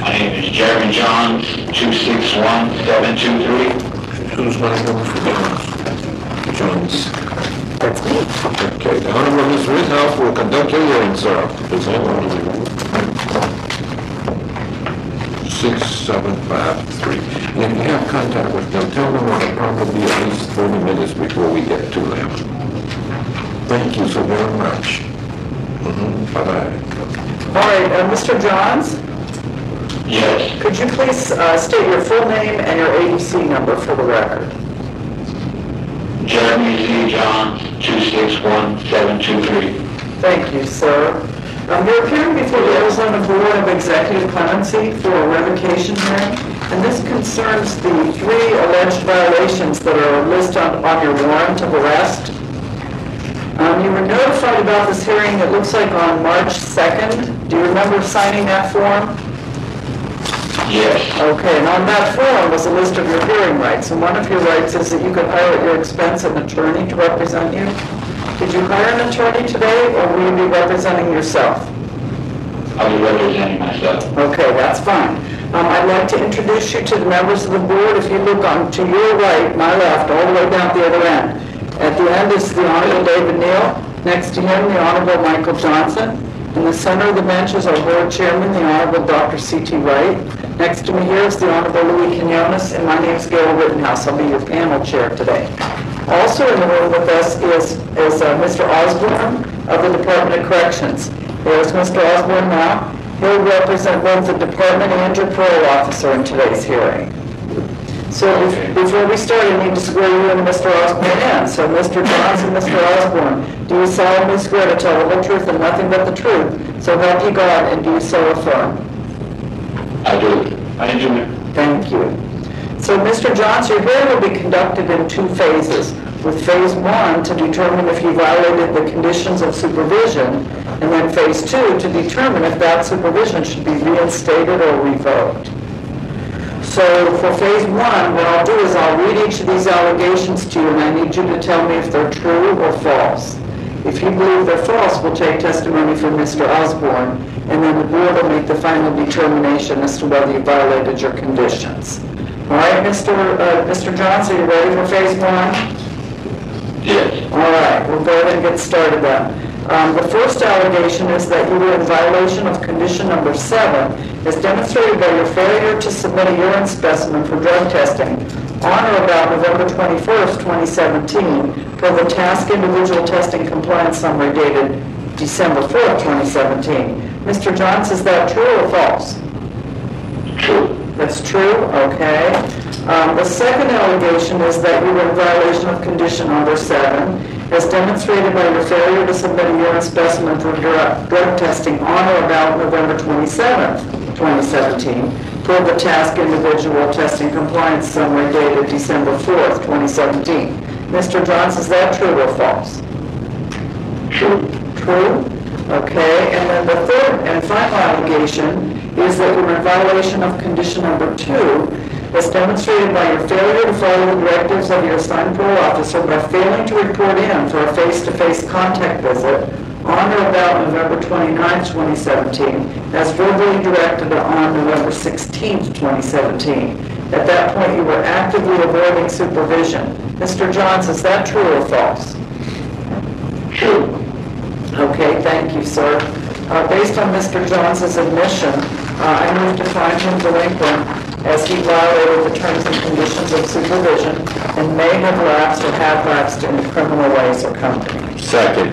My name is Jeremy Johns, 261723. Who's going to go for Johns? That's me. Okay, the Honorable Ms. Rittenhouse will conduct your hearing, sir. Please hold on. 6753. And if you have contact with them, tell them it'll probably be at least 30 minutes before we get to them. Thank you so very much. Bye-bye. All right, Mr. Johns, Yes. could you please state your full name and your ADC number for the record? Jeremy Z. Johns, 261723. Thank you, sir. You're appearing before the Arizona Board of Executive Clemency for a revocation hearing, and this concerns the 3 alleged violations that are listed on your warrant of arrest. You were notified about this hearing, it looks like on March 2nd. Do you remember signing that form? Yes. Okay, and on that form was a list of your hearing rights, and one of your rights is that you could hire at your expense an attorney to represent you. Did you hire an attorney today, or will you be representing yourself? I'll be representing myself. Okay, that's fine. I'd like to introduce you to the members of the board. If you look on to your right, my left, all the way down at the other end. At the end is the Honorable David Neal. Next to him, the Honorable Michael Johnson. In the center of the bench is our board chairman, the Honorable Dr. C.T. Wright. Next to me here is the Honorable Louis Quinones, and my name is Gail Rittenhouse. I'll be your panel chair today. Also in the room with us is Mr. Osborne of the Department of Corrections. There's Mr. Osborne now. He'll represent both the department and your parole officer in today's hearing. So before we start, I need to swear you and Mr. Osborne in. So Mr. Johnson, Mr. Osborne, do you solemnly swear to tell the whole truth and nothing but the truth, so help you God, and do you so affirm? I do. I do. Thank you. So Mr. Johnson, your hearing will be conducted in 2 phases, with phase 1 to determine if you violated the conditions of supervision, and then phase 2 to determine if that supervision should be reinstated or revoked. So for phase 1, what I'll do is I'll read each of these allegations to you, and I need you to tell me if they're true or false. If you believe they're false, we'll take testimony from Mr. Osborne, and then the board will make the final determination as to whether you violated your conditions. All right, Mr. Johnson, are you ready for phase 1? Yes. All right, we'll go ahead and get started then. The first allegation is that you were in violation of condition number 7, as demonstrated by your failure to submit a urine specimen for drug testing on or about November 21st, 2017, per the task individual testing compliance summary dated December 4th, 2017. Mr. Johns, is that true or false? True. That's true? Okay. The second allegation is that you were in violation of condition number 7, as demonstrated by your failure to submit a urine specimen for drug testing on or about November 27th, 2017, per the task individual testing compliance summary dated December 4th, 2017. Mr. Johns, is that true or false? True. True? Okay, and then the third and final allegation is that you were in violation of condition number 2, as demonstrated by your failure to follow the directives of your assigned parole officer by failing to report in for a face-to-face contact visit on or about November 29th, 2017, as verbally directed on November 16th, 2017. At that point, you were actively avoiding supervision. Mr. Johns, is that true or false? True. Okay, thank you, sir. Based on Mr. Johns' admission, I move to find him delinquent as he violated the terms and conditions of supervision and may have lapsed or have lapsed in criminal ways or company. Second.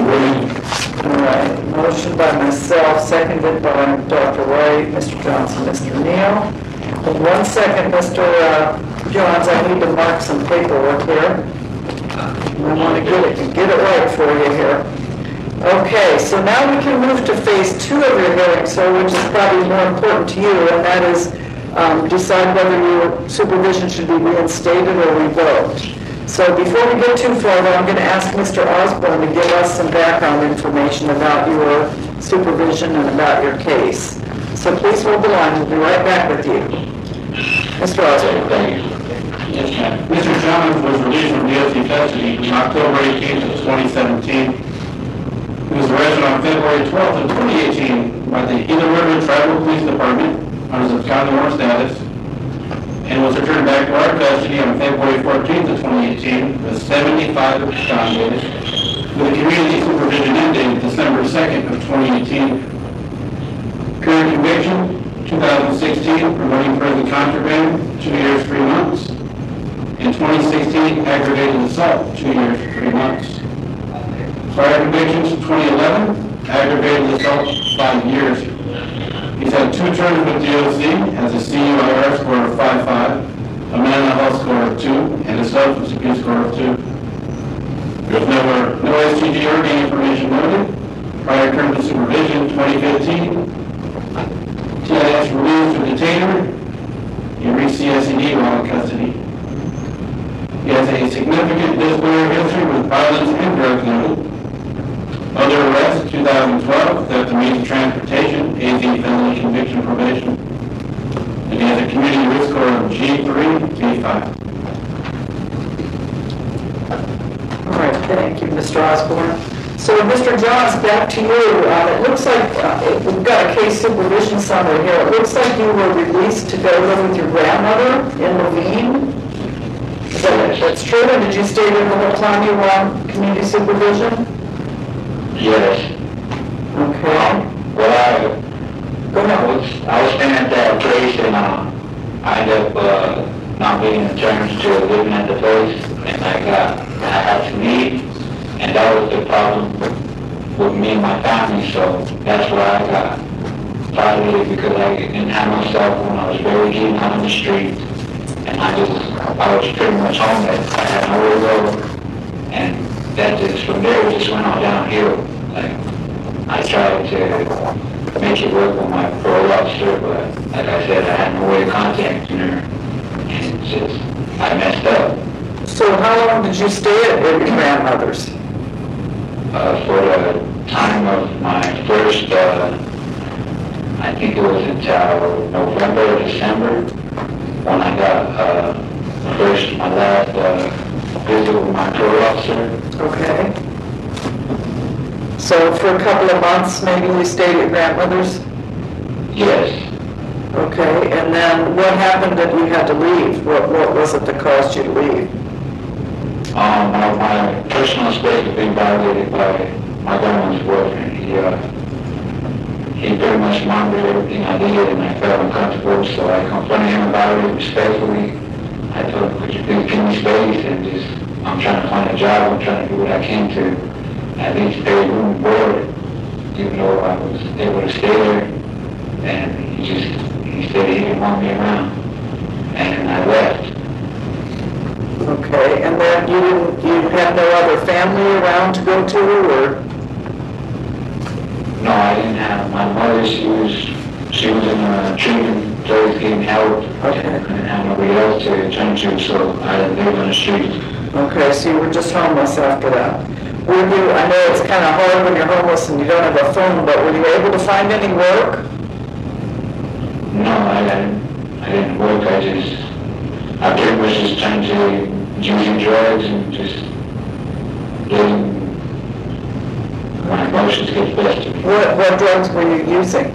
All right, motion by myself, seconded by Dr. Wright, Mr. Johnson, Mr. Neal. In 1 second, Mr. Johns, I need to mark some paperwork here. I want to get it right for you here. Okay, so now we can move to phase 2 of your hearing, sir, which is probably more important to you, and that is decide whether your supervision should be reinstated or revoked. So before we get too far, though, I'm going to ask Mr. Osborne to give us some background information about your supervision and about your case. So please hold the line. We'll be right back with you. Mr. Osborne. Thank you. Yes, ma'am. Mr. Johns was released from DOC custody on October 18th of 2017. He was arrested on February 12th of 2018 by the Gila River Tribal Police Department under the county warrant status, and was returned back to our custody on February 14th of 2018 with 75 abscond days, with a community supervision end date December 2nd of 2018. Current conviction, 2016, for running further contraband, 2 years, 3 months. In 2016, aggravated assault, 2 years, 3 months. Prior convictions, 2011, aggravated assault, 5 years. He's had 2 terms with DOC, has a CUIR score of 5.5, a mental health score of 2, and a substance abuse score of 2. There's no STD or gang information noted. Prior term of supervision, 2015. TIS released for detainer. He reached CSED while in custody. He has a significant disciplinary history with violence and drugs noted. Other arrests, 2012, theft of means of transportation, AZ felony conviction probation. And he has a community risk score of G3, G5. All right, thank you, Mr. Osborne. So, Mr. Johns, back to you. It looks like we've got a case supervision summary here. It looks like you were released to go live with your grandmother in Levine. That's true? And did you stay there the whole time you were on community supervision? Yes. Okay. Well, Go ahead. I was staying at that place, and I ended up not being returned to living at the place, and I had to leave, and that was the problem with me and my family. So that's why I got violated, because I didn't have my cell phone. I was barely getting out on the street, and I was pretty much homeless. I had nowhere to go, and that just, from there, it just went all downhill. Like, I tried to make it work with my parole officer, but like I said, I had no way of contacting her, and it's just, I messed up. So how long did you stay at your grandmother's? For the time of my first, I think it was until November or December, when I got my last visit with my parole officer. Okay. So for a couple of months, maybe you stayed at your grandmother's? Yes. Okay, and then what happened that you had to leave? What was it that caused you to leave? My personal space was being violated by my grandma's boyfriend. He pretty much monitored everything I did, and I felt uncomfortable, so I confronted him about it respectfully. I told him, could you please give me space, and I'm trying to find a job, I'm trying to do what I can to at least pay room and board, even though I was able to stay there. And he said he didn't want me around, and I left. Okay, and then you had no other family around to go to, or? No, I didn't have. My mother, she was in a treatment place getting help. Okay. And I didn't have nobody else to turn to, so I lived on the street. Okay, so you were just homeless after that. Were you, I know it's kind of hard when you're homeless and you don't have a phone, but were you able to find any work? No, I didn't work. I pretty much just turned to using drugs and just letting my emotions get the best of me. What drugs were you using?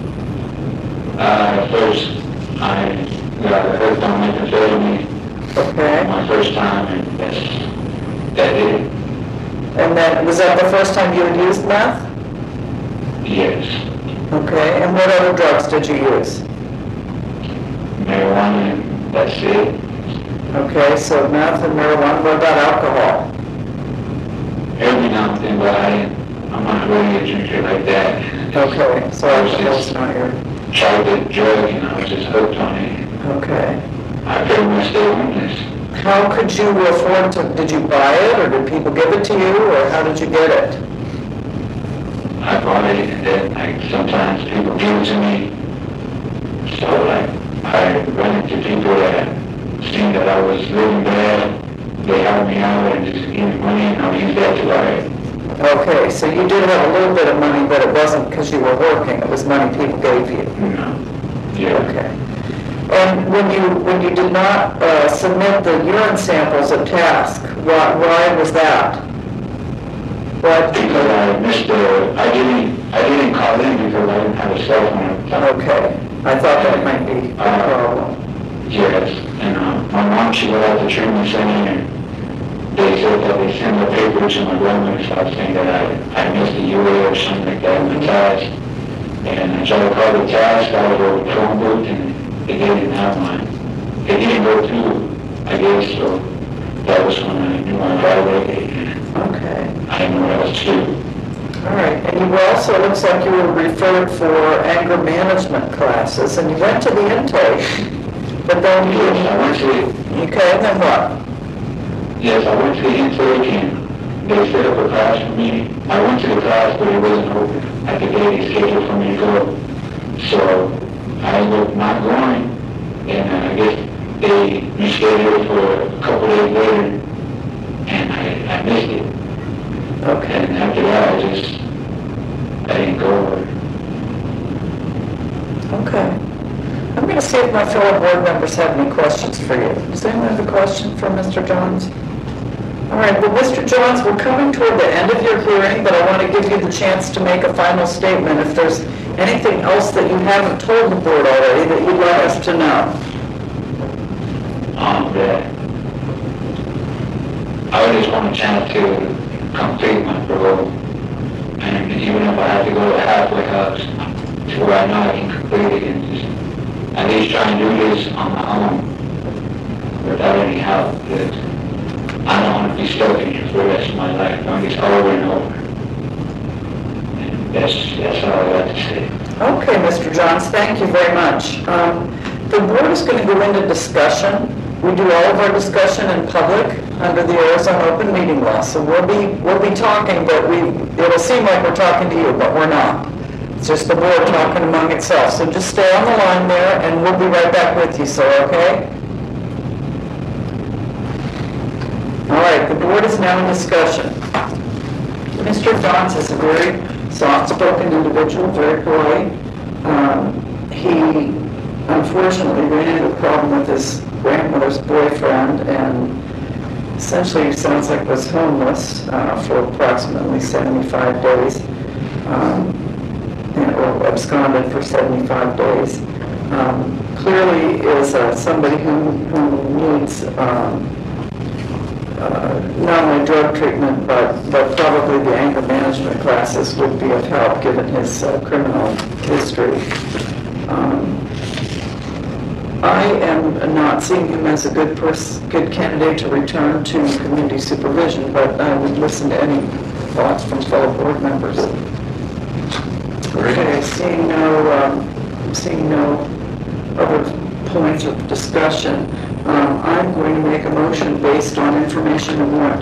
First, I got hooked on methamphetamine. Okay. My first time, and that did it. And then, was that the first time you had used meth? Yes. Okay, and what other drugs did you use? Marijuana, and that's it. Okay, so meth and marijuana. What about alcohol? Every now and then, but I'm not really a drinker like that. Okay, so I was alcohol's just not your... tried the drug, and I was just hooked on it. Okay. I pretty much stayed homeless. How could you afford to, did you buy it, or did people give it to you, or how did you get it? I bought it, and then like sometimes people give it to me. So like I run into people that seen that I was living bad. They helped me out and just give me money, and I'll use that to buy it. Okay, so you did have a little bit of money, but it wasn't because you were working, it was money people gave you. Yeah. Okay. And when you did not submit the urine samples at task, why was that? What? Because I didn't call in because I didn't have a cell phone at the time. Okay, I thought that might be a problem. Yes, and my mom, she got out the treatment center, and they said that they sent the paper to my grandmother's house saying that I missed a UA or something like that in the test. And I tried to call the test out of the phone booth, and they didn't have mine. It didn't go through, I guess, so that was when I knew I violated, and Okay. I didn't know what else to do. All right, and you were also, looks like you were referred for anger management classes, and you went to the intake, but then Yes, I went to, okay, and then what? yes, I went to the intake, and they set up a class for me. I went to the class, but it wasn't open at the day they scheduled for me to go. So I ended up not going, and I guess they rescheduled for a couple days later, and I missed it. Okay, And after that, I didn't go over. okay. I'm going to see if my fellow board members have any questions for you. Does anyone have a question for Mr. Johns? All right, well, Mr. Johns, we're coming toward the end of your hearing, but I want to give you the chance to make a final statement. If there's anything else that you haven't told the board already that you'd like us to know. That I just want a chance to complete my parole. And even if I have to go to halfway house to where I know I can complete it and just at least try and do this on my own without any help, because I don't want to be stuck in here for the rest of my life, doing this over and over. And that's all I got to say. Okay, Mr. Johns, thank you very much. The board is going to go into discussion. We do all of our discussion in public under the Arizona Open Meeting Law. So we'll be talking, but it'll seem like we're talking to you, but we're not. It's just the board talking among itself. So just stay on the line there, and we'll be right back with you, sir, okay? All right, the board is now in discussion. Mr. Johns is a very soft-spoken individual, very polite. He unfortunately ran into a problem with his grandmother's boyfriend, and essentially sounds like was homeless for approximately 75 days, or absconded for 75 days. Clearly is somebody who needs not only drug treatment, but probably the anger management classes would be of help given his criminal history. I am not seeing him as a good candidate to return to community supervision, but I would listen to any thoughts from fellow board members. Okay, seeing no other points of discussion, I'm going to make a motion based on information in warrant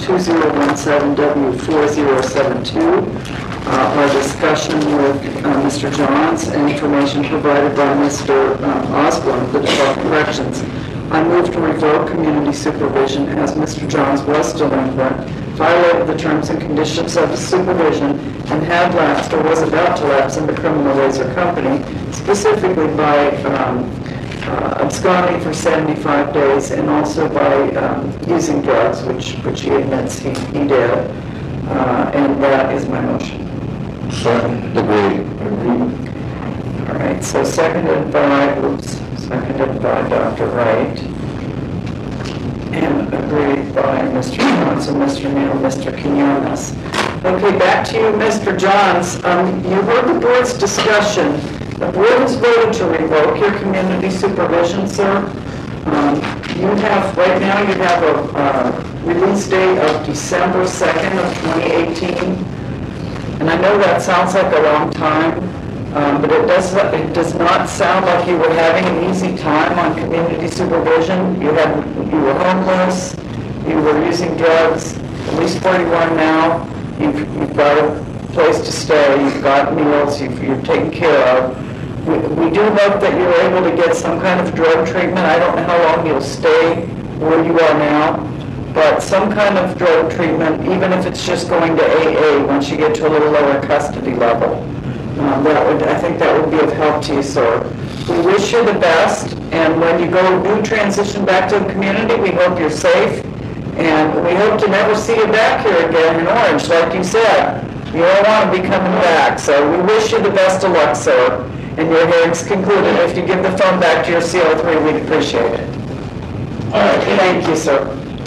2017W4072. Our discussion with Mr. Johns and information provided by Mr. Osborne of the Department of Corrections. I move to revoke community supervision as Mr. Johns was delinquent, violated the terms and conditions of the supervision, and had lapsed or was about to lapse into criminal razor company, specifically by absconding for 75 days and also by using drugs, which he admits he did. And that is my motion. Second, agree. All right, so seconded by Dr. Wright, and agreed by Mr. Johnson, Mr. Neal, Mr. Quinones. Okay, back to you, Mr. Johns. You heard the board's discussion. The board has voted to revoke your community supervision, sir. Right now you have a release date of December 2nd of 2018. And I know that sounds like a long time, but it does not sound like you were having an easy time on community supervision. You were homeless, you were using drugs, at least 41 now. You've got a place to stay, you've got meals, you're taken care of. We do hope that you're able to get some kind of drug treatment. I don't know how long you'll stay where you are now, but some kind of drug treatment, even if it's just going to AA once you get to a little lower custody level. I think that would be of help to you, sir. We wish you the best, and when you do transition back to the community, we hope you're safe And we hope to never see you back here again in Orange, like you said. You don't want to be coming back, so we wish you the best of luck, sir. And your hearing's concluded. If you give the phone back to your CO3, we'd appreciate it. All right, Thank you, sir.